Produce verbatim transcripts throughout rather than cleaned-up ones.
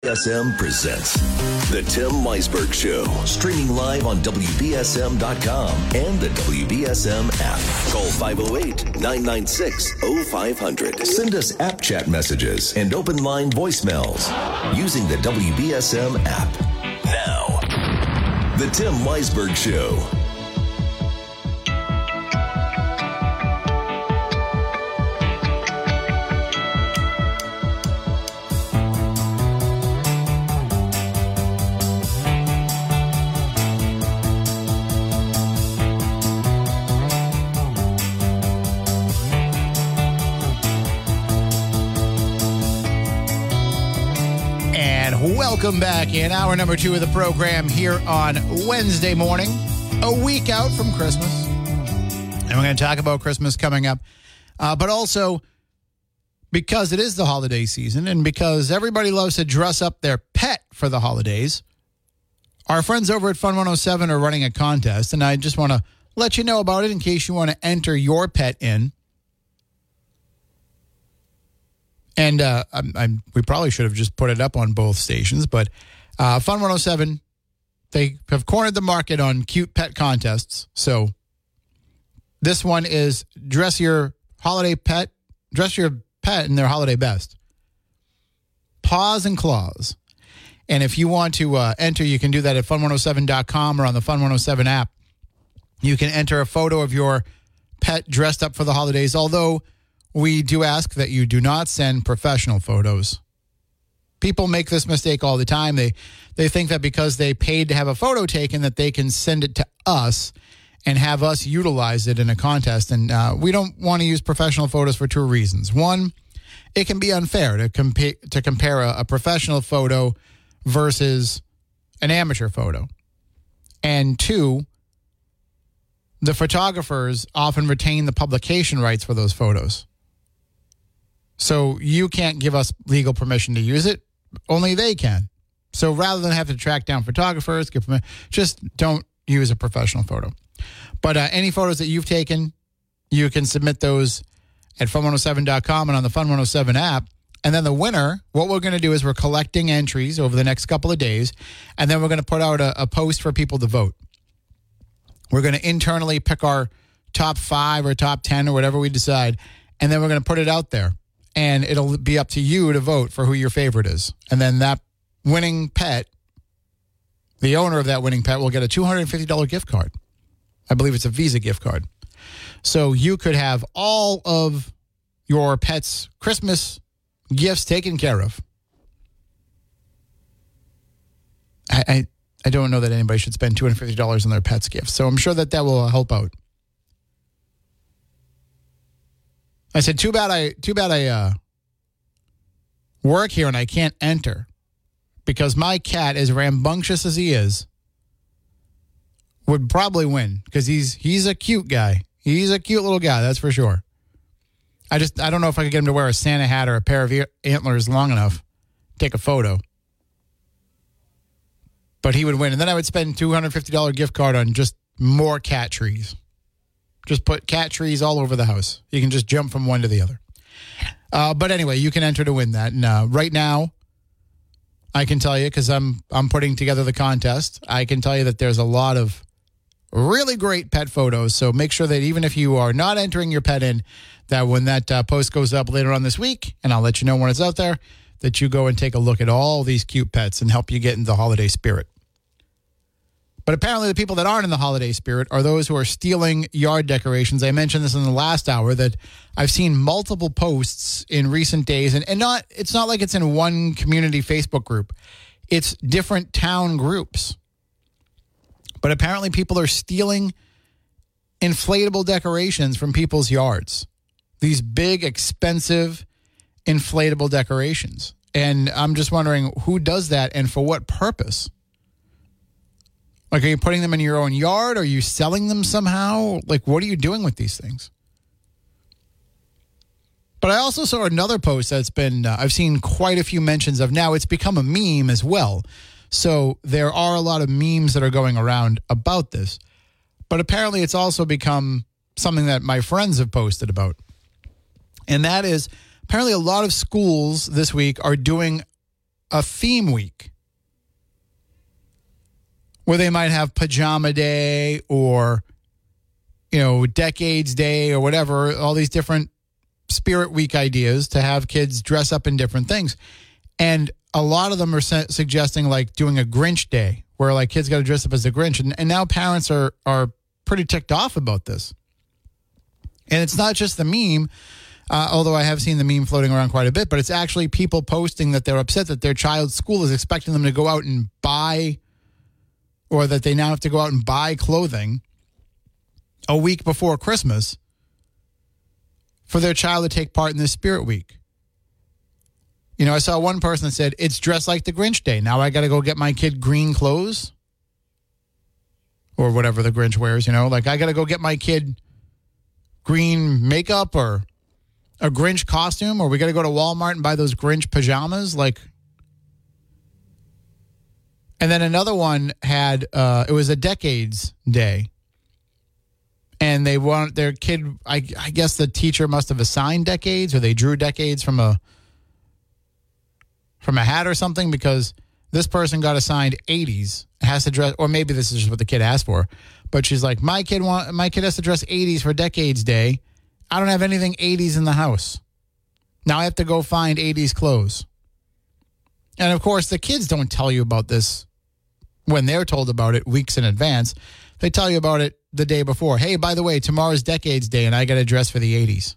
W B S M presents The Tim Weisberg Show, streaming live on W B S M dot com and the W B S M app. Call five oh eight, nine nine six, oh five hundred. Send us app chat messages and open line voicemails using the W B S M app. Now, The Tim Weisberg Show. Welcome back in hour number two of the program here on Wednesday morning, a week out from Christmas. And we're going to talk about Christmas coming up. Uh, but also, because it is the holiday season and because everybody loves to dress up their pet for the holidays, our friends over at Fun one oh seven are running a contest. And I just want to let you know about it in case you want to enter your pet in. And uh, I'm, I'm, we probably should have just put it up on both stations, but uh, Fun one oh seven, they have cornered the market on cute pet contests. So this one is dress your holiday pet, dress your pet in their holiday best. Paws and claws. And if you want to uh, enter, you can do that at fun one oh seven dot com or on the Fun one oh seven app. You can enter a photo of your pet dressed up for the holidays, although we do ask that you do not send professional photos. People make this mistake all the time. They they think that because they paid to have a photo taken that they can send it to us and have us utilize it in a contest. And uh, we don't want to use professional photos for two reasons. One, it can be unfair to, compa- to compare a, a professional photo versus an amateur photo. And two, the photographers often retain the publication rights for those photos. So you can't give us legal permission to use it. Only they can. So rather than have to track down photographers, give permission, just don't use a professional photo. But uh, any photos that you've taken, you can submit those at fun one oh seven dot com and on the Fun one oh seven app. And then the winner, what we're going to do is we're collecting entries over the next couple of days, and then we're going to put out a, a post for people to vote. We're going to internally pick our top five or top ten or whatever we decide, and then we're going to put it out there. And it'll be up to you to vote for who your favorite is. And then that winning pet, the owner of that winning pet, will get a two hundred fifty dollars gift card. I believe it's a Visa gift card. So you could have all of your pet's Christmas gifts taken care of. I, I, I don't know that anybody should spend two hundred fifty dollars on their pet's gifts. So I'm sure that that will help out. I said, too bad I too bad I uh, work here and I can't enter because my cat, as rambunctious as he is, would probably win because he's he's a cute guy. He's a cute little guy, that's for sure. I just I don't know if I could get him to wear a Santa hat or a pair of ear- antlers long enough to take a photo. But he would win, and then I would spend two hundred fifty dollars gift card on just more cat trees. Just put cat trees all over the house. You can just jump from one to the other. Uh, but anyway, you can enter to win that. And uh, right now, I can tell you, because I'm I'm putting together the contest, I can tell you that there's a lot of really great pet photos. So make sure that even if you are not entering your pet in, that when that uh, post goes up later on this week, and I'll let you know when it's out there, that you go and take a look at all these cute pets and help you get into the holiday spirit. But apparently the people that aren't in the holiday spirit are those who are stealing yard decorations. I mentioned this in the last hour that I've seen multiple posts in recent days, and, and not it's not like it's in one community Facebook group. It's different town groups. But apparently people are stealing inflatable decorations from people's yards. These big, expensive, inflatable decorations. And I'm just wondering who does that and for what purpose? Like, are you putting them in your own yard? Are you selling them somehow? Like, what are you doing with these things? But I also saw another post that's been, uh, I've seen quite a few mentions of. Now, it's become a meme as well. So there are a lot of memes that are going around about this. But apparently it's also become something that my friends have posted about. And that is, apparently a lot of schools this week are doing a theme week where they might have Pajama Day or, you know, Decades Day or whatever, all these different Spirit Week ideas to have kids dress up in different things. And a lot of them are su- suggesting like doing a Grinch Day where like kids got to dress up as the Grinch. And, and now parents are, are pretty ticked off about this. And it's not just the meme, uh, although I have seen the meme floating around quite a bit, but it's actually people posting that they're upset that their child's school is expecting them to go out and buy, or that they now have to go out and buy clothing a week before Christmas for their child to take part in this Spirit Week. You know, I saw one person that said, it's dressed like the Grinch Day. Now I got to go get my kid green clothes or whatever the Grinch wears, you know, like I got to go get my kid green makeup or a Grinch costume, or we got to go to Walmart and buy those Grinch pajamas. Like, and then another one had, uh, it was a Decades Day. And they want their kid, I, I guess the teacher must have assigned decades, or they drew decades from a from a hat or something, because this person got assigned eighties, has to dress, or maybe this is just what the kid asked for. But she's like, my kid want my kid has to dress eighties for Decades Day. I don't have anything eighties in the house. Now I have to go find eighties clothes. And of course, the kids don't tell you about this when they're told about it weeks in advance. They tell you about it the day before. Hey, by the way, tomorrow's Decades Day, and I got to dress for the eighties.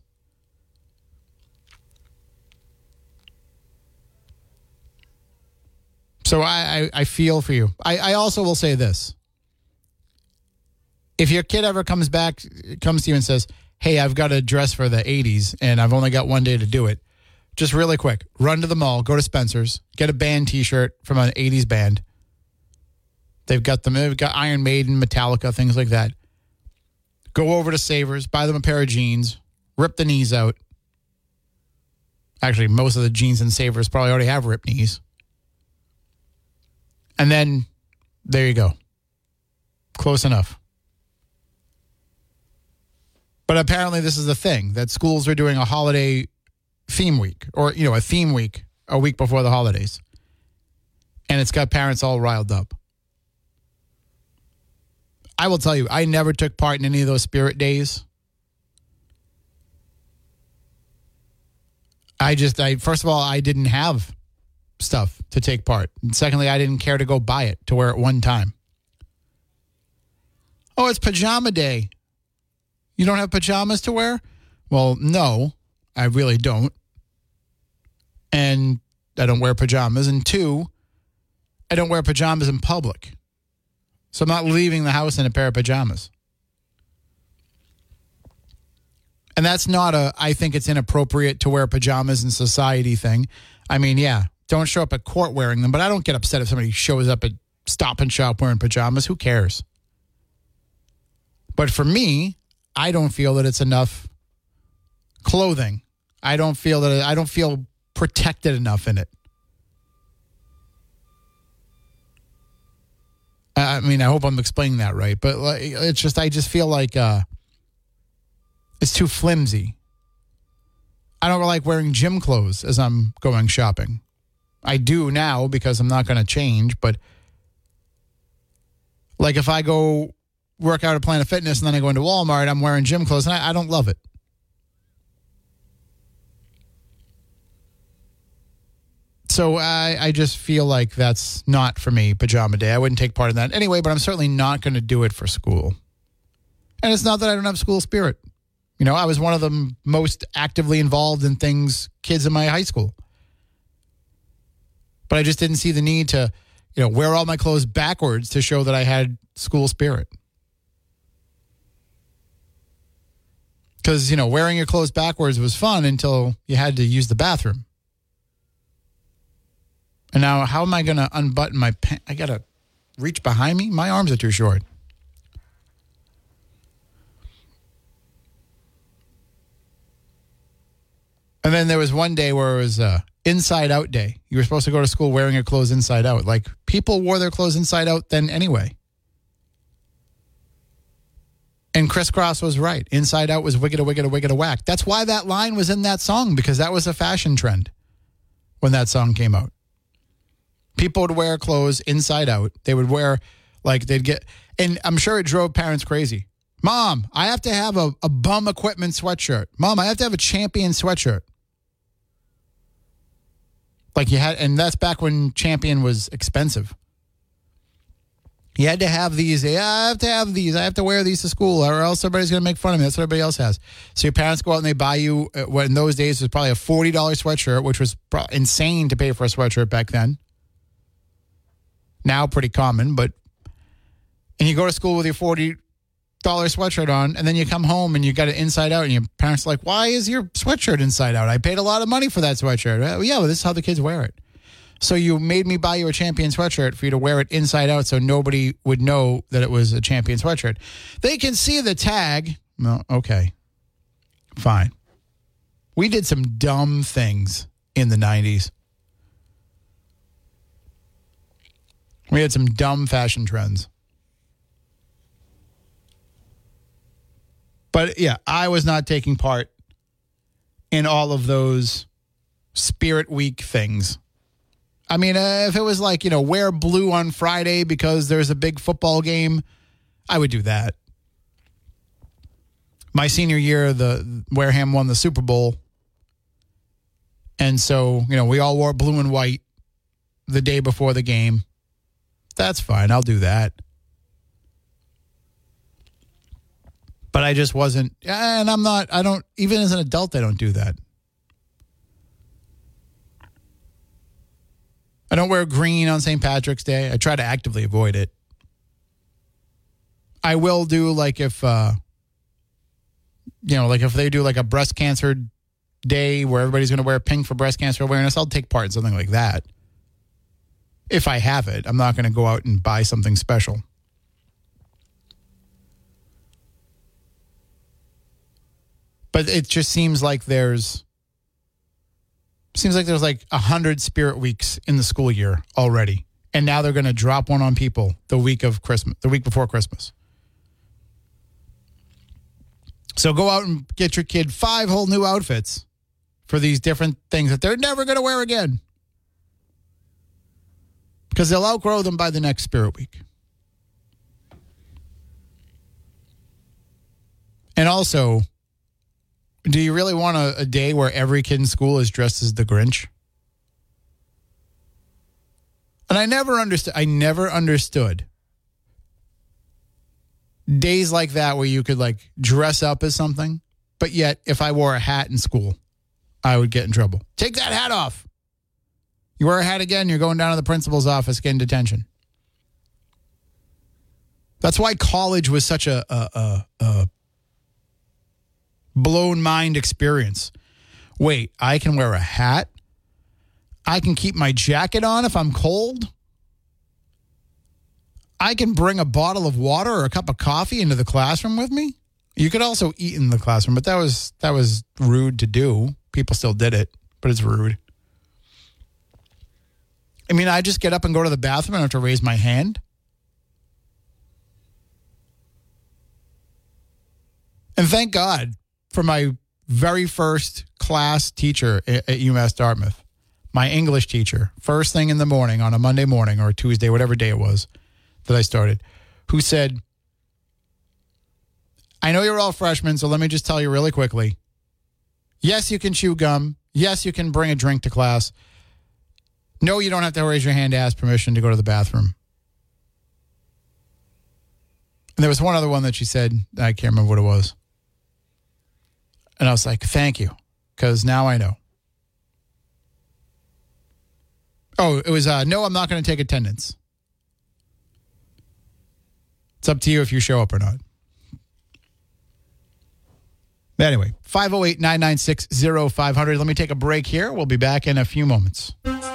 So I, I, I feel for you. I, I also will say this. If your kid ever comes back, comes to you and says, hey, I've got to dress for the eighties, and I've only got one day to do it, just really quick, run to the mall, go to Spencer's, get a band T-shirt from an eighties band. They've got them. They've got Iron Maiden, Metallica, things like that. Go over to Savers, buy them a pair of jeans, rip the knees out. Actually, most of the jeans in Savers probably already have ripped knees. And then, there you go. Close enough. But apparently this is the thing, that schools are doing a holiday theme week, or, you know, a theme week a week before the holidays. And it's got parents all riled up. I will tell you, I never took part in any of those Spirit Days. I just, I first of all, I didn't have stuff to take part. And secondly, I didn't care to go buy it to wear it one time. Oh, it's Pajama Day. You don't have pajamas to wear? Well, no, I really don't. And I don't wear pajamas. And two, I don't wear pajamas in public. So I'm not leaving the house in a pair of pajamas. And that's not a, I think it's inappropriate to wear pajamas in society thing. I mean, yeah, don't show up at court wearing them, but I don't get upset if somebody shows up at Stop and Shop wearing pajamas. Who cares? But for me, I don't feel that it's enough clothing. I don't feel that, I don't feel protected enough in it. I mean, I hope I'm explaining that right, but it's just, I just feel like uh, it's too flimsy. I don't like wearing gym clothes as I'm going shopping. I do now because I'm not going to change, but like if I go work out at Planet Fitness and then I go into Walmart, I'm wearing gym clothes, and I, I don't love it. So I, I just feel like that's not for me, Pajama Day. I wouldn't take part in that anyway, but I'm certainly not going to do it for school. And it's not that I don't have school spirit. You know, I was one of the most actively involved in things, kids in my high school. But I just didn't see the need to, you know, wear all my clothes backwards to show that I had school spirit. Because, you know, wearing your clothes backwards was fun until you had to use the bathroom. And now, how am I going to unbutton my pants? I got to reach behind me? My arms are too short. And then there was one day where it was uh, inside out day. You were supposed to go to school wearing your clothes inside out. Like, people wore their clothes inside out then anyway. And Criss Cross was right. Inside out was wicked a wicked a wicked a whack. That's why that line was in that song, because that was a fashion trend when that song came out. People would wear clothes inside out. They would wear, like, they'd get, and I'm sure it drove parents crazy. Mom, I have to have a, a bum equipment sweatshirt. Mom, I have to have a Champion sweatshirt. Like you had, and that's back when Champion was expensive. You had to have these. Yeah, I have to have these. I have to wear these to school, or else everybody's going to make fun of me. That's what everybody else has. So your parents go out and they buy you, uh, what in those days was probably a forty dollars sweatshirt, which was pro- insane to pay for a sweatshirt back then. Now pretty common, but, and you go to school with your forty dollars sweatshirt on, and then you come home and you got it inside out, and your parents are like, why is your sweatshirt inside out? I paid a lot of money for that sweatshirt. Well, yeah, well, this is how the kids wear it. So you made me buy you a Champion sweatshirt for you to wear it inside out so nobody would know that it was a Champion sweatshirt. They can see the tag. Well, okay. Fine. We did some dumb things in the nineties. We had some dumb fashion trends. But yeah, I was not taking part in all of those Spirit Week things. I mean, uh, if it was like, you know, wear blue on Friday because there's a big football game, I would do that. My senior year, the Wareham won the Super Bowl. And so, you know, we all wore blue and white the day before the game. That's fine. I'll do that. But I just wasn't, and I'm not, I don't, even as an adult, I don't do that. I don't wear green on Saint Patrick's Day. I try to actively avoid it. I will do like if, uh, you know, like if they do like a breast cancer day where everybody's going to wear pink for breast cancer awareness, I'll take part in something like that. If I have it, I'm not going to go out and buy something special. But it just seems like there's, seems like there's like a hundred Spirit Weeks in the school year already. And now they're going to drop one on people the week of Christmas, the week before Christmas. So go out and get your kid five whole new outfits for these different things that they're never going to wear again. Because they'll outgrow them by the next Spirit Week. And also, do you really want a, a day where every kid in school is dressed as the Grinch? And I never understood. I never understood days like that where you could like dress up as something, but yet if I wore a hat in school, I would get in trouble. Take that hat off. You wear a hat again, you're going down to the principal's office, getting detention. That's why college was such a, a, a, a blown mind experience. Wait, I can wear a hat? I can keep my jacket on if I'm cold? I can bring a bottle of water or a cup of coffee into the classroom with me? You could also eat in the classroom, but that was that was rude to do. People still did it, but it's rude. I mean, I just get up and go to the bathroom and I have to raise my hand. And thank God for my very first class teacher at UMass Dartmouth, my English teacher, first thing in the morning on a Monday morning or a Tuesday, whatever day it was that I started, who said, I know you're all freshmen, so let me just tell you really quickly. Yes, you can chew gum. Yes, you can bring a drink to class. No, you don't have to raise your hand to ask permission to go to the bathroom. And there was one other one that she said, I can't remember what it was. And I was like, thank you, because now I know. Oh, it was, uh, no, I'm not going to take attendance. It's up to you if you show up or not. But anyway, five oh eight, nine nine six, oh five hundred. Let me take a break here. We'll be back in a few moments.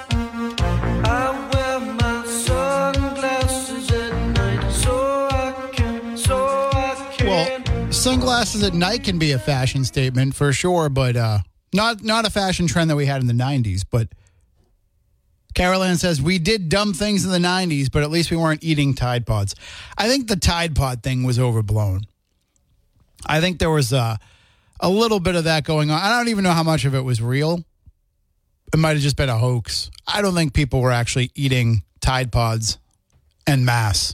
Sunglasses at night can be a fashion statement for sure, but uh, not not a fashion trend that we had in the nineties. But Carol Ann says, we did dumb things in the nineties, but at least we weren't eating Tide Pods. I think the Tide Pod thing was overblown. I think there was uh, a little bit of that going on. I don't even know how much of it was real. it might have just been a hoax. I don't think people were actually eating Tide Pods en masse.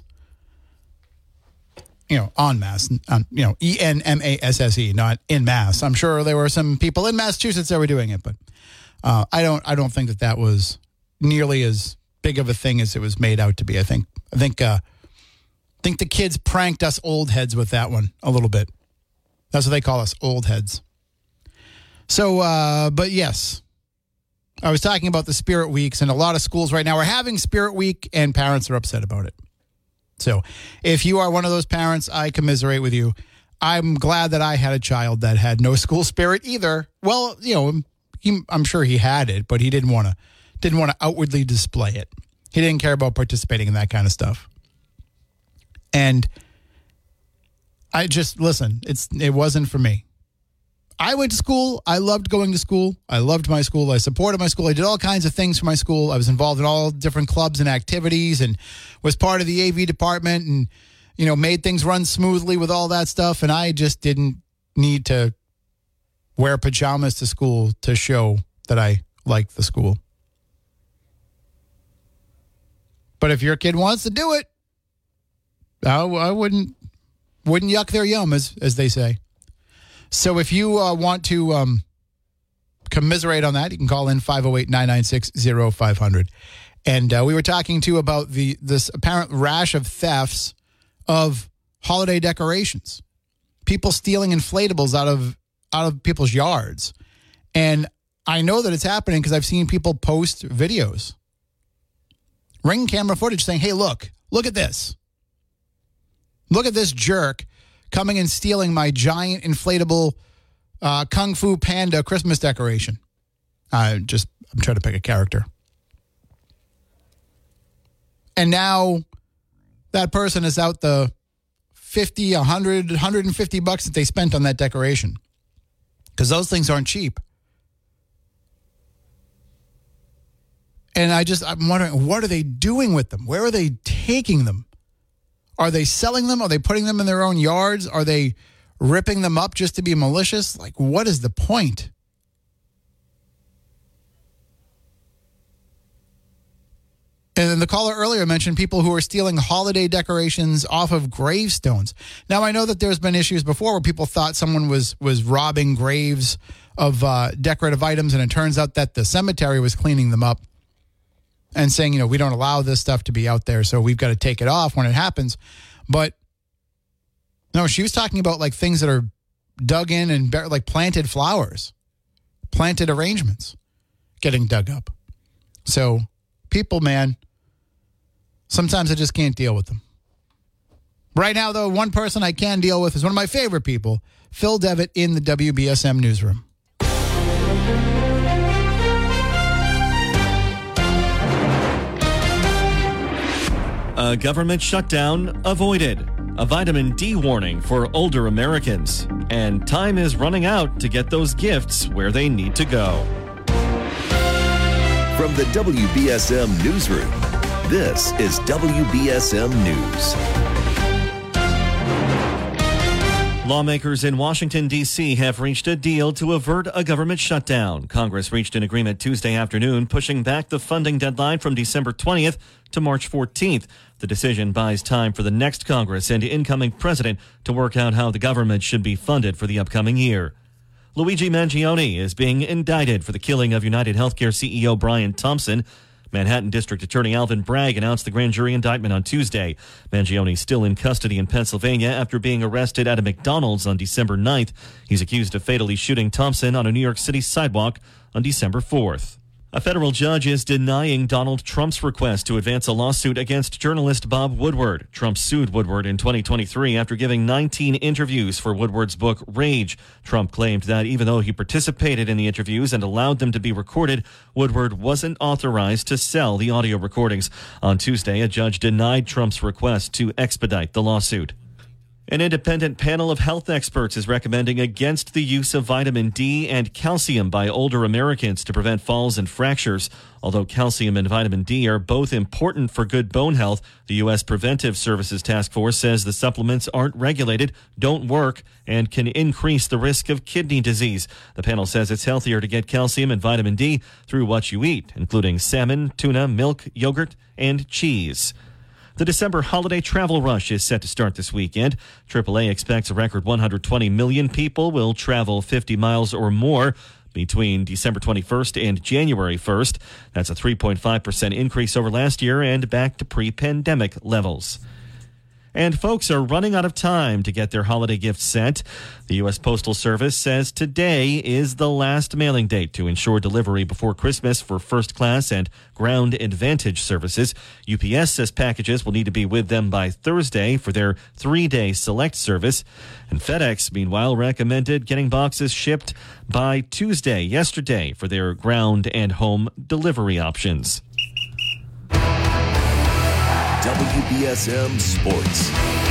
You know, en masse, um, you know, E N M A S S E, not in mass. I'm sure there were some people in Massachusetts that were doing it, but uh, I don't. I don't think that that was nearly as big of a thing as it was made out to be. I think. I think. Uh, I think the kids pranked us old heads with that one a little bit. That's what they call us, old heads. So, uh, but yes, I was talking about the Spirit Weeks, and a lot of schools right now are having Spirit Week, and parents are upset about it. So if you are one of those parents, I commiserate with you. I'm glad that I had a child that had no school spirit either. Well, you know, he, I'm sure he had it, but he didn't want to didn't want to outwardly display it. He didn't care about participating in that kind of stuff. And I just, listen, it's it wasn't for me. I went to school. I loved going to school. I loved my school. I supported my school. I did all kinds of things for my school. I was involved in all different clubs and activities and was part of the A V department and, you know, made things run smoothly with all that stuff. And I just didn't need to wear pajamas to school to show that I liked the school. But if your kid wants to do it, I, I wouldn't wouldn't yuck their yum, as as they say. So if you uh, want to um, commiserate on that, you can call in five oh eight, nine nine six, oh five hundred. And uh, we were talking, too, about the this apparent rash of thefts of holiday decorations. People stealing inflatables out of out of people's yards. And I know that it's happening because I've seen people post videos. Ring camera footage saying, hey, look, look at this. Look at this jerk coming and stealing my giant inflatable uh, Kung Fu Panda Christmas decoration. I just, I'm trying to pick a character. And now that person is out the fifty, one hundred, one hundred fifty bucks that they spent on that decoration. Because those things aren't cheap. And I just, I'm wondering, what are they doing with them? Where are they taking them? Are they selling them? Are they putting them in their own yards? Are they ripping them up just to be malicious? Like, what is the point? And then the caller earlier mentioned people who are stealing holiday decorations off of gravestones. Now, I know that there's been issues before where people thought someone was was robbing graves of uh, decorative items, and it turns out that the cemetery was cleaning them up and saying, you know, we don't allow this stuff to be out there, so we've got to take it off when it happens. But no, she was talking about like things that are dug in and like planted flowers, planted arrangements getting dug up. So people, man, sometimes I just can't deal with them. Right now, though, one person I can deal with is one of my favorite people, Phil Devitt in the W B S M newsroom. A government shutdown avoided. A vitamin D warning for older Americans. And time is running out to get those gifts where they need to go. From the W B S M newsroom, this is W B S M News. Lawmakers in Washington, D C have reached a deal to avert a government shutdown. Congress reached an agreement Tuesday afternoon, pushing back the funding deadline from December twentieth to March fourteenth. The decision buys time for the next Congress and incoming president to work out how the government should be funded for the upcoming year. Luigi Mangione is being indicted for the killing of United Healthcare C E O Brian Thompson. Manhattan District Attorney Alvin Bragg announced the grand jury indictment on Tuesday. Mangione is still in custody in Pennsylvania after being arrested at a McDonald's on December ninth. He's accused of fatally shooting Thompson on a New York City sidewalk on December fourth. A federal judge is denying Donald Trump's request to advance a lawsuit against journalist Bob Woodward. Trump sued Woodward in twenty twenty-three after giving nineteen interviews for Woodward's book Rage. Trump claimed that even though he participated in the interviews and allowed them to be recorded, Woodward wasn't authorized to sell the audio recordings. On Tuesday, a judge denied Trump's request to expedite the lawsuit. An independent panel of health experts is recommending against the use of vitamin D and calcium by older Americans to prevent falls and fractures. Although calcium and vitamin D are both important for good bone health, the U S Preventive Services Task Force says the supplements aren't regulated, don't work, and can increase the risk of kidney disease. The panel says it's healthier to get calcium and vitamin D through what you eat, including salmon, tuna, milk, yogurt, and cheese. The December holiday travel rush is set to start this weekend. triple A expects a record one hundred twenty million people will travel fifty miles or more between December twenty-first and January first. That's a three point five percent increase over last year and back to pre-pandemic levels. And folks are running out of time to get their holiday gifts sent. The U S Postal Service says today is the last mailing date to ensure delivery before Christmas for first class and ground advantage services. U P S says packages will need to be with them by Thursday for their three-day select service. And FedEx, meanwhile, recommended getting boxes shipped by Tuesday, yesterday, for their ground and home delivery options. W B S M Sports.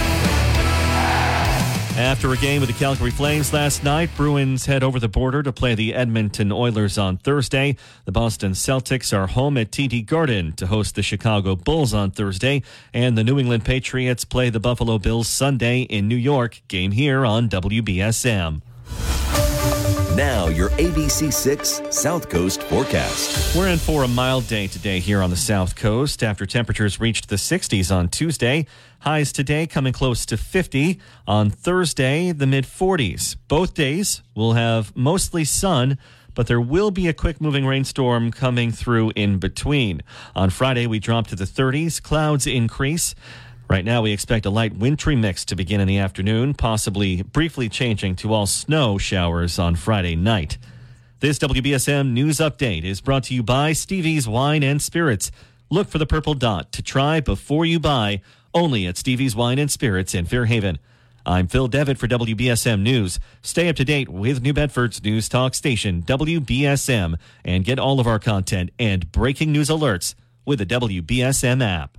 After a game with the Calgary Flames last night, Bruins head over the border to play the Edmonton Oilers on Thursday. The Boston Celtics are home at T D Garden to host the Chicago Bulls on Thursday. And the New England Patriots play the Buffalo Bills Sunday in New York. Game here on W B S M. Now, your A B C six South Coast forecast. We're in for a mild day today here on the South Coast after temperatures reached the sixties on Tuesday. Highs today coming close to fifty. On Thursday, the mid-forties. Both days will have mostly sun, but there will be a quick-moving rainstorm coming through in between. On Friday, we drop to the thirties. Clouds increase. Right now, we expect a light wintry mix to begin in the afternoon, possibly briefly changing to all snow showers on Friday night. This W B S M News Update is brought to you by Stevie's Wine and Spirits. Look for the purple dot to try before you buy, only at Stevie's Wine and Spirits in Fairhaven. I'm Phil Devitt for W B S M News. Stay up to date with New Bedford's news talk station, W B S M, and get all of our content and breaking news alerts with the W B S M app.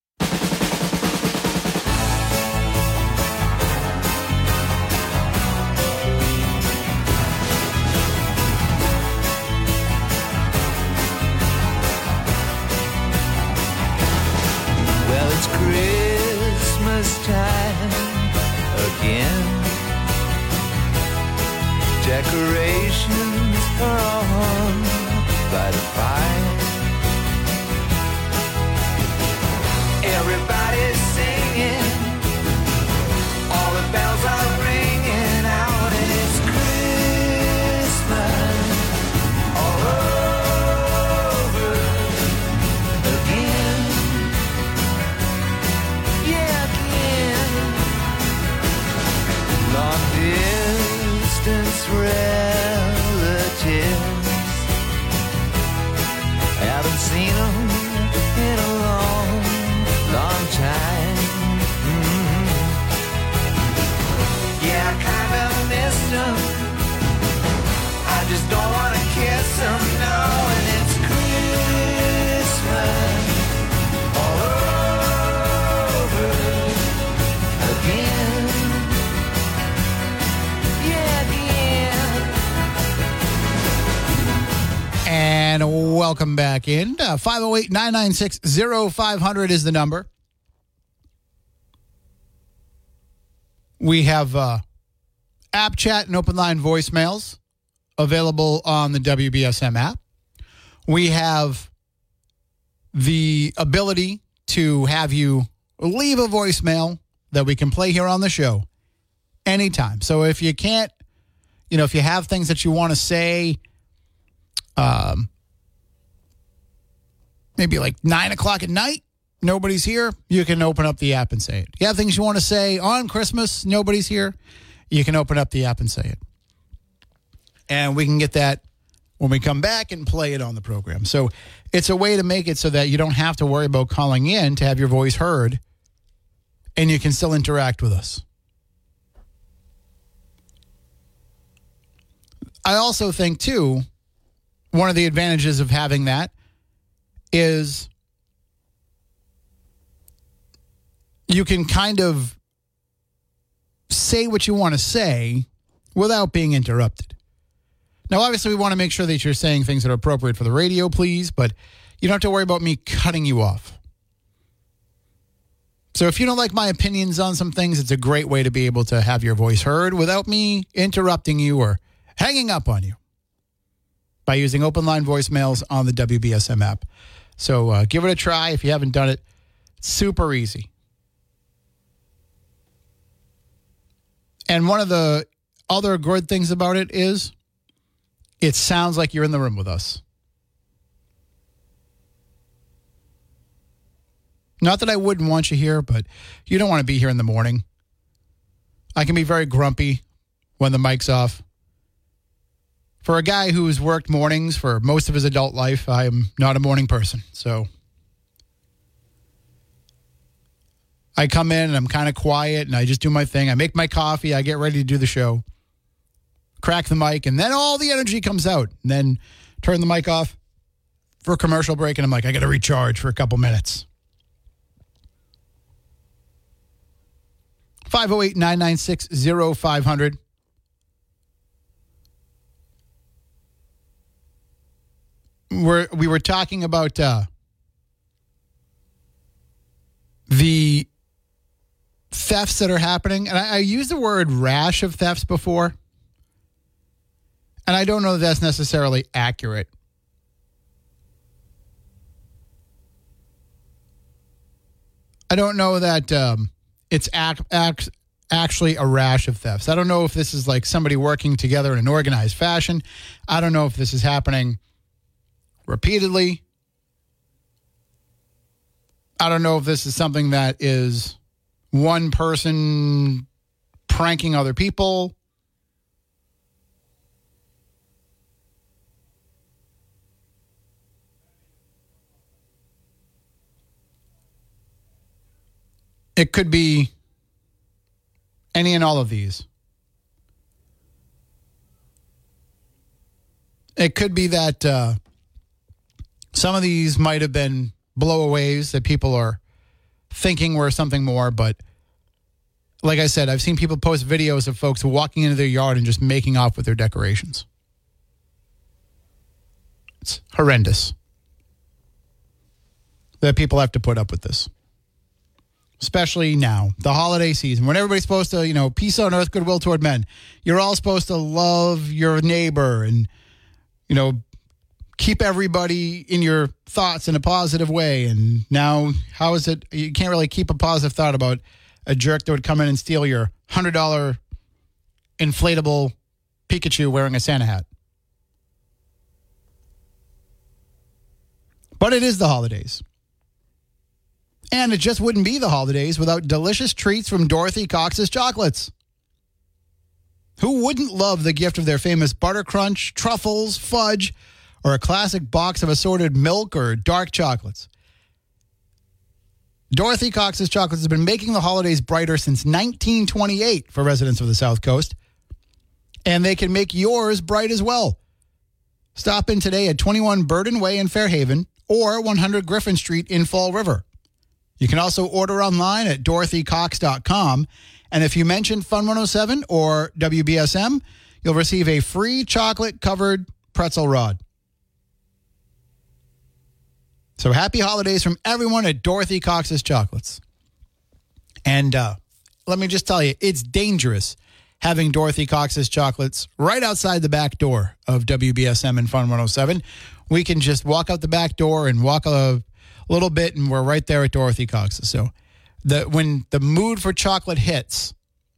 It's Christmas time again. Decorations are on by the fire. Everybody's singing, all the bells are ringing out, and it's Christmas all over again. Long distance relatives, haven't seen them in a long, long time. Mm-hmm. Yeah, I kind of missed them. I just don't want to kiss them, no. And it's Christmas all over again. And welcome back in. Uh, five oh eight, nine nine six, oh five hundred is the number. We have uh, app chat and open line voicemails available on the W B S M app. We have the ability to have you leave a voicemail that we can play here on the show anytime. So if you can't, you know, if you have things that you want to say, um, maybe like nine o'clock at night, nobody's here, you can open up the app and say it. You have things you want to say on Christmas, nobody's here, you can open up the app and say it. And we can get that when we come back and play it on the program. So it's a way to make it so that you don't have to worry about calling in to have your voice heard, and you can still interact with us. I also think, too, one of the advantages of having that is you can kind of say what you want to say without being interrupted. Now, obviously, we want to make sure that you're saying things that are appropriate for the radio, please, but you don't have to worry about me cutting you off. So if you don't like my opinions on some things, it's a great way to be able to have your voice heard without me interrupting you or hanging up on you by using open line voicemails on the W B S M app. So uh, give it a try if you haven't done it. It's super easy. And one of the other good things about it is it sounds like you're in the room with us. Not that I wouldn't want you here, but you don't want to be here in the morning. I can be very grumpy when the mic's off. For a guy who's worked mornings for most of his adult life, I am not a morning person. So I come in and I'm kind of quiet and I just do my thing. I make my coffee. I get ready to do the show. Crack the mic, and then all the energy comes out. And then turn the mic off for a commercial break, and I'm like, I got to recharge for a couple minutes. five oh eight, nine nine six, oh five hundred. We're, we were talking about uh, the thefts that are happening. And I, I used the word rash of thefts before. And I don't know that that's necessarily accurate. I don't know that um, it's act, act, actually a rash of thefts. I don't know if this is like somebody working together in an organized fashion. I don't know if this is happening repeatedly. I don't know if this is something that is one person pranking other people. It could be any and all of these. It could be that uh, some of these might have been blowaways that people are thinking were something more. But like I said, I've seen people post videos of folks walking into their yard and just making off with their decorations. It's horrendous that people have to put up with this. Especially now, the holiday season, when everybody's supposed to, you know, peace on earth, goodwill toward men. You're all supposed to love your neighbor and, you know, keep everybody in your thoughts in a positive way. And now, how is it, you can't really keep a positive thought about a jerk that would come in and steal your one hundred dollars inflatable Pikachu wearing a Santa hat. But it is the holidays. And it just wouldn't be the holidays without delicious treats from Dorothy Cox's Chocolates. Who wouldn't love the gift of their famous butter crunch, truffles, fudge, or a classic box of assorted milk or dark chocolates? Dorothy Cox's Chocolates has been making the holidays brighter since nineteen twenty-eight for residents of the South Coast. And they can make yours bright as well. Stop in today at twenty-one Burden Way in Fairhaven or one hundred Griffin Street in Fall River. You can also order online at dorothy cox dot com. And if you mention Fun one oh seven or W B S M, you'll receive a free chocolate-covered pretzel rod. So happy holidays from everyone at Dorothy Cox's Chocolates. And uh, let me just tell you, it's dangerous having Dorothy Cox's Chocolates right outside the back door of W B S M and Fun one oh seven. We can just walk out the back door and walk a little bit, and we're right there at Dorothy Cox's. So the when the mood for chocolate hits,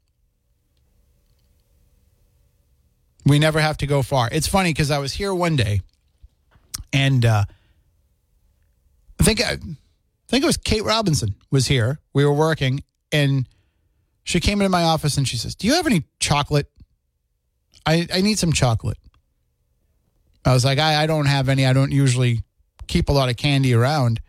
we never have to go far. It's funny because I was here one day, and uh, I think I, I think it was Kate Robinson was here. We were working, and she came into my office and she says, "Do you have any chocolate? I, I need some chocolate." I was like, I, I don't have any. I don't usually keep a lot of candy around.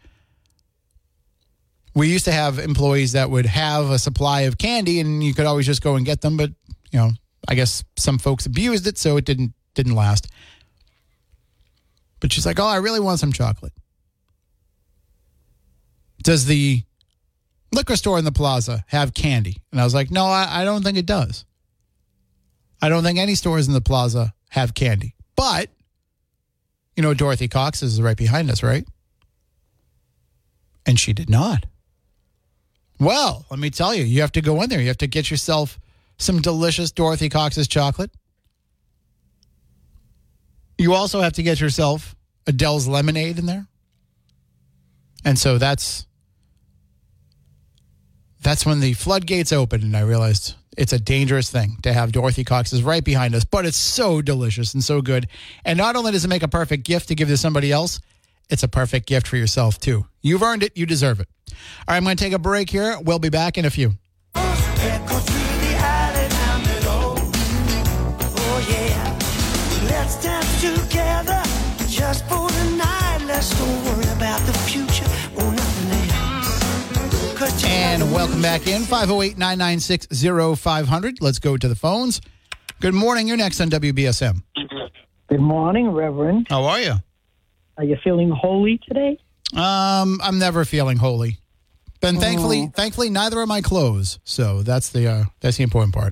We used to have employees that would have a supply of candy, and you could always just go and get them. But, you know, I guess some folks abused it, so it didn't didn't last. But she's like, oh, I really want some chocolate. Does the liquor store in the plaza have candy? And I was like, no, I, I don't think it does. I don't think any stores in the plaza have candy. But, you know, Dorothy Cox is right behind us, right? And she did not. Well, let me tell you, you have to go in there. You have to get yourself some delicious Dorothy Cox's chocolate. You also have to get yourself Adele's lemonade in there. And so that's that's when the floodgates opened, and I realized it's a dangerous thing to have Dorothy Cox's right behind us, but it's so delicious and so good. And not only does it make a perfect gift to give to somebody else, it's a perfect gift for yourself, too. You've earned it. You deserve it. All right, I'm going to take a break here. We'll be back in a few. Oh, yeah. Let's dance together just for the night. Let's don't worry about the future or nothing else. And welcome back in, five oh eight, nine nine six, oh five hundred. Let's go to the phones. Good morning. You're next on W B S M. Good morning, Reverend. How are you? Are you feeling holy today? Um, I'm never feeling holy. But Oh. thankfully, thankfully, neither are my clothes. So that's the uh, that's the important part.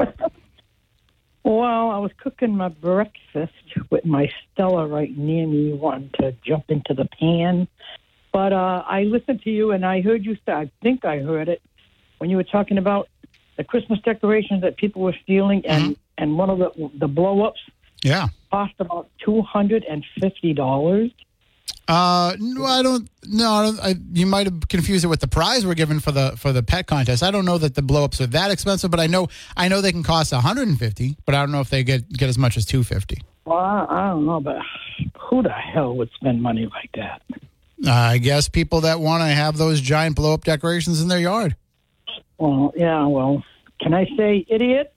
Well, I was cooking my breakfast with my Stella right near me, wanting to jump into the pan. But uh, I listened to you, and I heard you say, I think I heard it, when you were talking about the Christmas decorations that people were stealing, and, Mm-hmm. and one of the, the blow-ups Yeah. cost about two hundred fifty dollars. Uh, no, I don't. No, I don't, I, you might have confused it with the prize we're given for the for the pet contest. I don't know that the blow-ups are that expensive, but I know I know they can cost one hundred fifty dollars, but I don't know if they get get as much as two hundred fifty dollars. Well, I, I don't know, but who the hell would spend money like that? Uh, I guess people that want to have those giant blow-up decorations in their yard. Well, yeah, well, can I say idiots?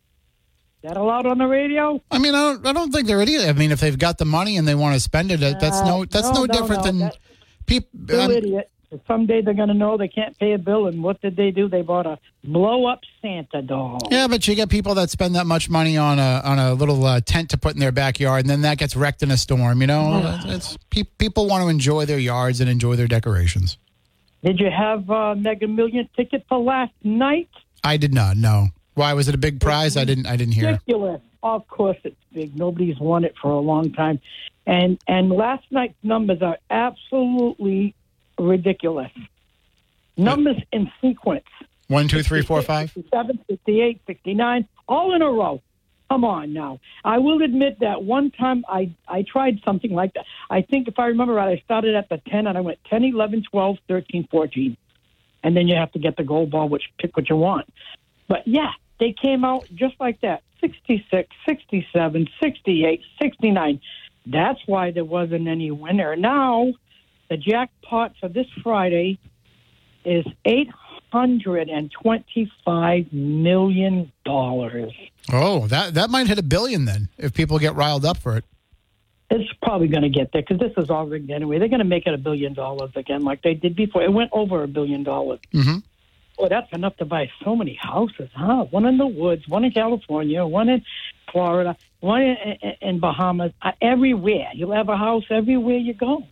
Is that allowed on the radio? I mean, I don't. I don't think they're idiots. I mean, if they've got the money and they want to spend it, that's no. That's no, no, no, different no, than that- people. They're idiots. Someday they're going to know they can't pay a bill, and what did they do? They bought a blow-up Santa doll. Yeah, but you get people that spend that much money on a on a little uh, tent to put in their backyard, and then that gets wrecked in a storm. You know, it's, pe- people want to enjoy their yards and enjoy their decorations. Did you have a Mega Million ticket for last night? I did not. No. Why was it a big prize? I didn't. I didn't hear. Ridiculous. Of course it's big. Nobody's won it for a long time. And and last night's numbers are absolutely ridiculous. Numbers in sequence. One, two, three, four, five. fifty-seven, fifty-eight, sixty-nine, all in a row. Come on now. I will admit that one time I, I tried something like that. I think if I remember right, I started at the ten and I went ten, eleven, twelve, thirteen, fourteen. And then you have to get the gold ball, which pick what you want. But yeah, they came out just like that. sixty-six, sixty-seven, sixty-eight, sixty-nine. That's why there wasn't any winner. Now, the jackpot for this Friday is eight hundred twenty-five million dollars. Oh, that that might hit a billion then if people get riled up for it. It's probably going to get there because this is all rigged anyway. They're going to make it a billion dollars again like they did before. It went over a billion dollars. Mm-hmm. Well, that's enough to buy so many houses, huh? One in the woods, one in California, one in Florida, one in, in, in Bahamas. Uh, everywhere. You'll have a house everywhere you go.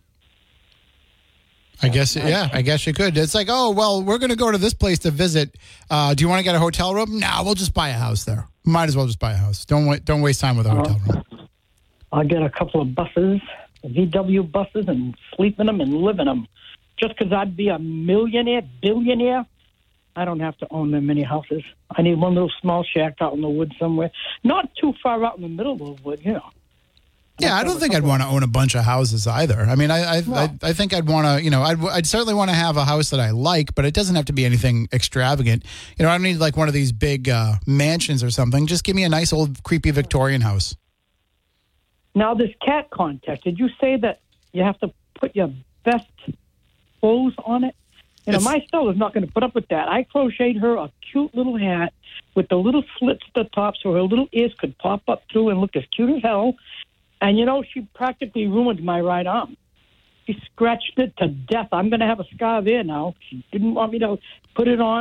I guess, yeah, I guess you could. It's like, oh, well, we're going to go to this place to visit. Uh, do you want to get a hotel room? No, we'll just buy a house there. Might as well just buy a house. Don't wait, don't waste time with a hotel room. I'll get a couple of buses, V W buses, and sleep in them and live in them. Just because I'd be a millionaire, billionaire, I don't have to own that many houses. I need one little small shack out in the woods somewhere. Not too far out in the middle of the woods, you know. Yeah, I don't think I'd want to own a bunch of houses either. I mean, I I, No. I, I think I'd want to, you know, I'd, I'd certainly want to have a house that I like, but it doesn't have to be anything extravagant. You know, I don't need like one of these big uh, mansions or something. Just give me a nice old creepy Victorian house. Now, this cat contest, did you say that you have to put your best clothes on it? You know, It's- my Stella's not going to put up with that. I crocheted her a cute little hat with the little slits at the top so her little ears could pop up through and look as cute as hell. And, you know, she practically ruined my right arm. She scratched it to death. I'm going to have a scar there now. She didn't want me to put it on.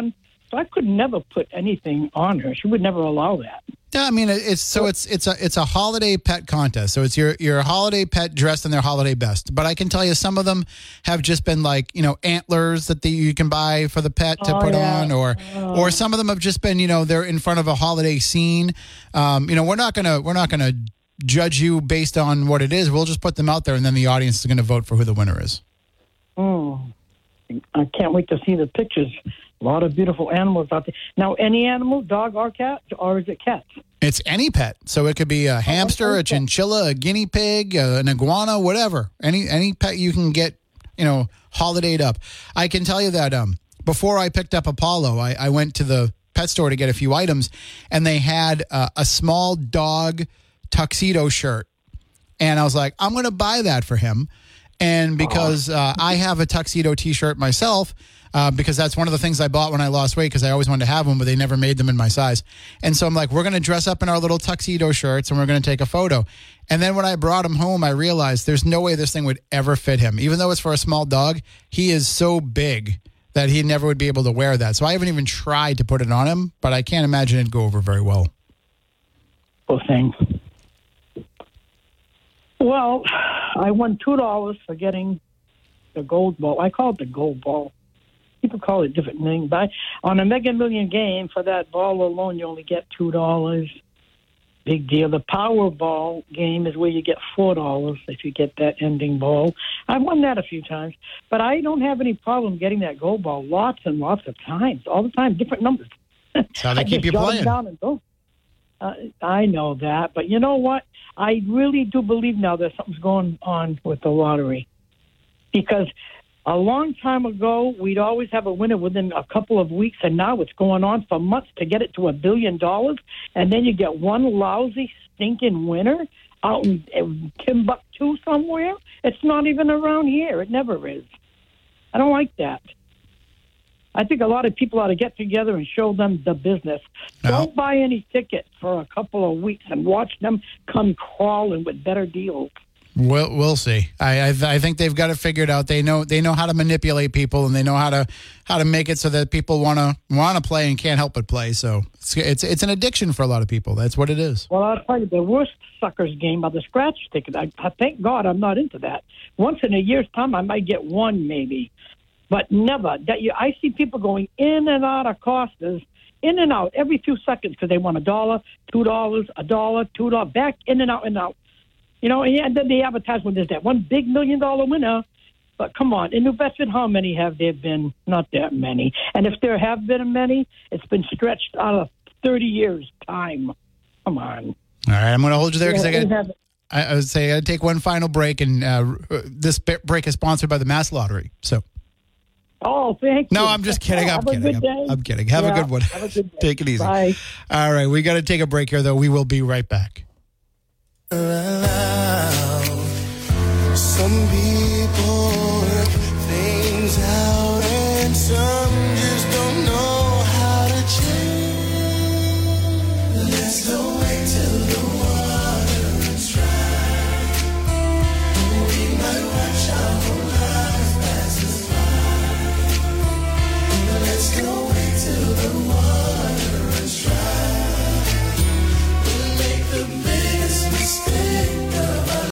So I could never put anything on her. She would never allow that. Yeah, I mean, it's so it's it's a it's a holiday pet contest. So it's your your holiday pet dressed in their holiday best. But I can tell you, some of them have just been like, you know, antlers that the, you can buy for the pet to Oh, put yeah. on, or Oh. or some of them have just been, you know, they're in front of a holiday scene. Um, you know, we're not gonna we're not gonna judge you based on what it is. We'll just put them out there, and then the audience is going to vote for who the winner is. Oh, I can't wait to see the pictures. A lot of beautiful animals out there. Now, any animal, dog or cat, or is it cats? It's any pet, so it could be a hamster, a okay. chinchilla, a guinea pig, uh, an iguana, whatever. Any any pet you can get, you know, holidayed up. I can tell you that um, before I picked up Apollo, I, I went to the pet store to get a few items, and they had uh, a small dog tuxedo shirt, and I was like, I'm going to buy that for him, and because uh, I have a tuxedo T-shirt myself. Uh, because that's one of the things I bought when I lost weight, because I always wanted to have them, but they never made them in my size. And so I'm like, we're going to dress up in our little tuxedo shirts and we're going to take a photo. And then when I brought him home, I realized there's no way this thing would ever fit him. Even though it's for a small dog, he is so big that he never would be able to wear that. So I haven't even tried to put it on him, but I can't imagine it'd go over very well. Poor thing. Well, I won two dollars for getting the gold ball. I call it the gold ball. People call it different things. But on a Mega Million game, for that ball alone, you only get two dollars. Big deal. The Powerball game is where you get four dollars if you get that ending ball. I've won that a few times. But I don't have any problem getting that gold ball lots and lots of times. All the time, different numbers. That's how they I keep just you jot 'em playing. down and go. Uh, I know that. But you know what? I really do believe now that something's going on with the lottery. Because a long time ago, we'd always have a winner within a couple of weeks, and now it's going on for months to get it to a billion dollars, and then you get one lousy, stinking winner out in, in Timbuktu somewhere. It's not even around here. It never is. I don't like that. I think a lot of people ought to get together and show them the business. No. Don't buy any tickets for a couple of weeks and watch them come crawling with better deals. We'll we'll see. I I, I think they've got it figured out. They know they know how to manipulate people, and they know how to how to make it so that people want to want to play and can't help but play. So it's, it's it's an addiction for a lot of people. That's what it is. Well, I'll tell you, the worst suckers game are the scratch ticket. I, I thank God I'm not into that. Once in a year's time, I might get one maybe, but never. That you, I see people going in and out of Costas, in and out every few seconds because they want a dollar, two dollars, a dollar, two dollars, back in and out and out. You know, and then they advertise when there's that one big million dollar winner. But come on, in New Bedford, how many have there been? Not that many. And if there have been many, it's been stretched out of thirty years' time. Come on. All right, I'm going to hold you there because Yeah, I we got. have- I, I would say I'd take one final break, and uh, this b- break is sponsored by the Mass Lottery. So Oh, thank you. no, I'm just kidding. I'm Have a kidding. good I'm, day. I'm kidding. Have Yeah, a good one. have a good day. Take it easy. Bye. All right, we got to take a break here, though. We will be right back. Some people